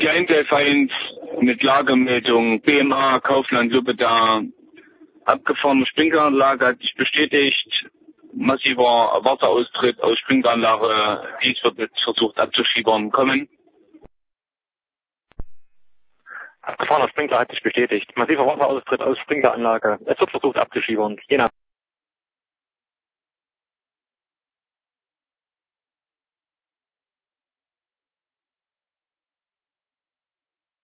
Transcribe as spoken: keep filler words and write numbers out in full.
die Eintf eins mit Lagemeldung B M A Kaufland Lübbeda. Abgefahrene Sprinkleranlage hat sich bestätigt. Massiver Wasseraustritt aus Sprinkleranlage. Dies wird jetzt versucht abzuschiebern. Kommen. Abgefahrener Sprinkler hat sich bestätigt. Massiver Wasseraustritt aus Sprinkleranlage. Es wird versucht abzuschiebern. Jena.